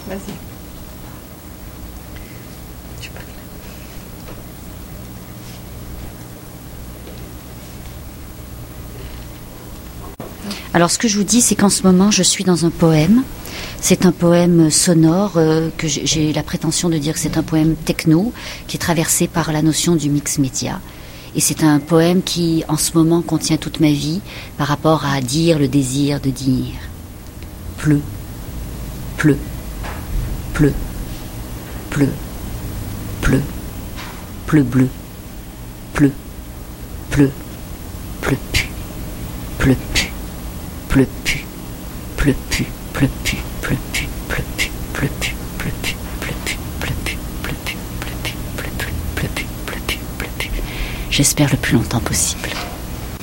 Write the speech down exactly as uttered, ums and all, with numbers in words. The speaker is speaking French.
Vas-y. Tu parles. Alors, ce que je vous dis, c'est qu'en ce moment, je suis dans un poème. C'est un poème sonore euh, que j'ai, j'ai la prétention de dire que c'est un poème techno qui est traversé par la notion du mix média. Et c'est un poème qui, en ce moment, contient toute ma vie par rapport à dire le désir de dire. Pleut, pleut, pleut, pleut, pleut, pleut bleu, pleut, pleut, pleut pu, pleut pu, pleut pu, pleut pu, pleut pu, pleut pu, pleut pu, pleut pu, pleut pu, pleut pu, pleut pu, pleut pu, pleut pu, pleut pu, pleut pu, pleut pu, pleut pu. J'espère le plus longtemps possible.